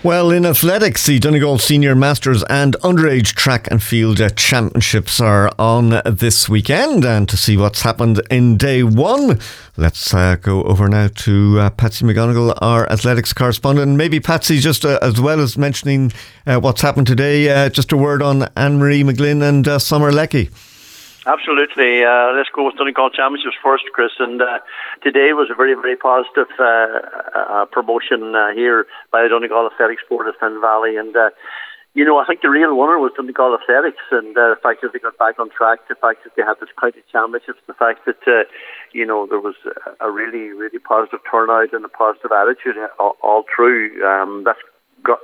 Well, in athletics, the Donegal Senior Masters and Underage Track and Field Championships are on this weekend. And to see what's happened in day one, let's go over now to Patsy McGonigal, our athletics correspondent. Maybe, Patsy, just as well as mentioning what's happened today, just a word on Anne-Marie McGlynn and Summer Leckie. Absolutely. Let's go with Donegal Championships first, Chris. And today was a very, very positive promotion here by the Donegal Athletics Board of Finn Valley. And, I think the real winner was Donegal Athletics, and the fact that they got back on track, the fact that they had this county championships, the fact that, there was a really, really positive turnout and a positive attitude all through. That's got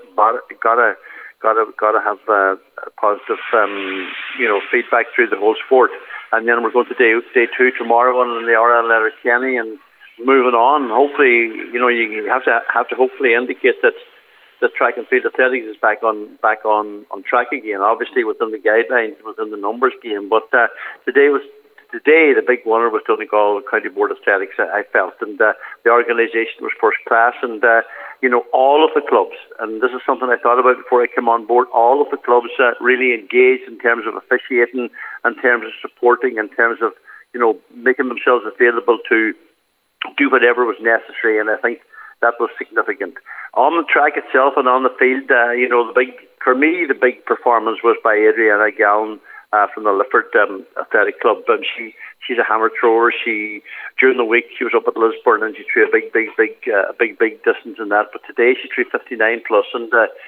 to have positive, feedback through the whole sport. And then we're going to day two tomorrow on the RL Letterkenny and moving on. Hopefully, you have to hopefully indicate that the track and field athletics is back on track again. Obviously within the guidelines, within the numbers game. But today the big winner was Donegal County Board of Athletics, I felt, and the organisation was first class, and all of the clubs, and this is something I thought about before I came on board, all of the clubs really engaged in terms of officiating, in terms of supporting, in terms of making themselves available to do whatever was necessary, and I think that was significant. On the track itself and on the field, the big performance was by Adriana Gallen from the Lifford Athletic Club. She's a hammer thrower. During the week she was up at Lisburn and she threw a big distance in that. But today she threw 59 plus, and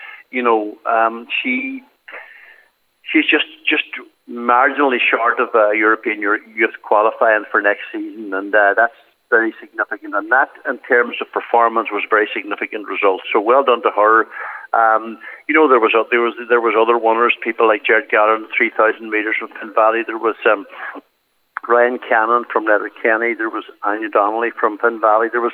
she's just marginally short of European youth qualifying for next season, and that's very significant. And that, in terms of performance, was very significant result. So well done to her. There was other winners, people like Jared Gallagher, 3,000 metres from Finn Valley. There was Ryan Cannon from Letterkenny. There was Anya Donnelly from Finn Valley. There was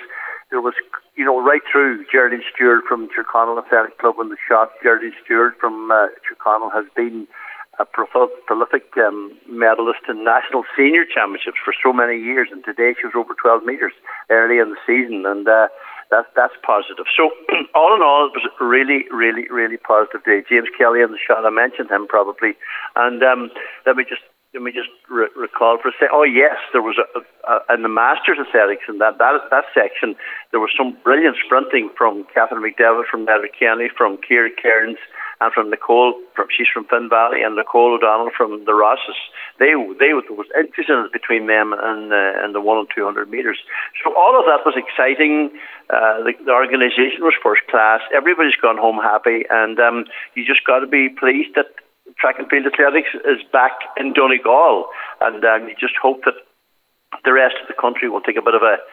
right through. Geraldine Stewart from Tyrconnell Athletic Club in the shot. Geraldine Stewart from Tyrconnell has been a prolific medalist in national senior championships for so many years, and today she was over 12 metres early in the season, and that's positive. So all in all, it was a really, really, really positive day. James Kelly in the shot, I mentioned him probably, and let me just recall for a second. Oh yes, there was in the Masters Athletics in that section, there was some brilliant sprinting from Catherine McDevitt from Letterkenny, from Ciara Kearns, and from Nicole. She's from Finn Valley, and Nicole O'Donnell from the Rosses. There was interest between them and the 1 and 200 metres. So all of that was exciting. The organisation was first class. Everybody's gone home happy, and you just got to be pleased that track and field athletics is back in Donegal, and you just hope that the rest of the country will take a bit of a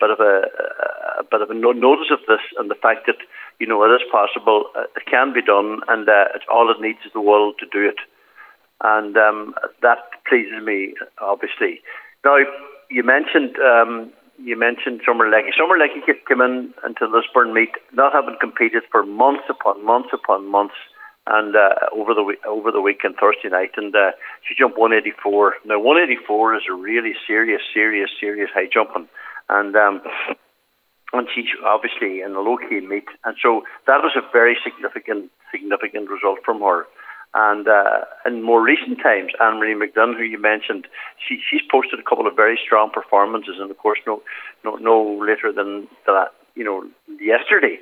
notice of this, and the fact that it is possible, it can be done, and it's all it needs is the will to do it, and that pleases me, obviously. Now you mentioned Summer Leckie. Summer Leckie came into Lisburn meet not having competed for months upon months upon months. And over the weekend, Thursday night, and she jumped 184. Now 184 is a really serious high jumping, and she's obviously in a low key meet, and so that was a very significant result from her. And in more recent times, Anne-Marie McGlynn, who you mentioned, she's posted a couple of very strong performances, and of course no later than that. Yesterday,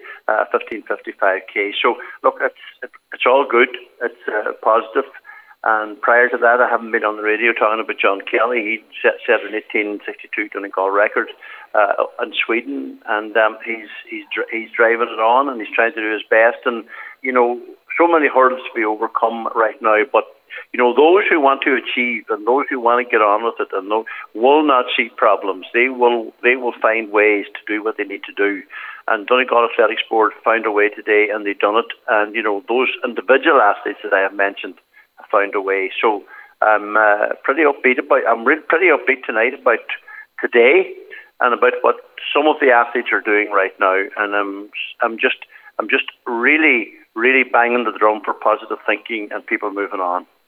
15:55 So look, it's all good. It's positive. And prior to that, I haven't been on the radio talking about John Kelly. He set an 18:62 Donegal record in Sweden, and he's driving it on, and he's trying to do his best. And so many hurdles to be overcome right now, but those who want to achieve and those who want to get on with it and will not see problems. They will find ways to do what they need to do. And Donegal Athletics Board found a way today, and they've done it. And those individual athletes that I have mentioned have found a way. So I'm pretty upbeat tonight about today and about what some of the athletes are doing right now. And I'm just really banging the drum for positive thinking and people moving on.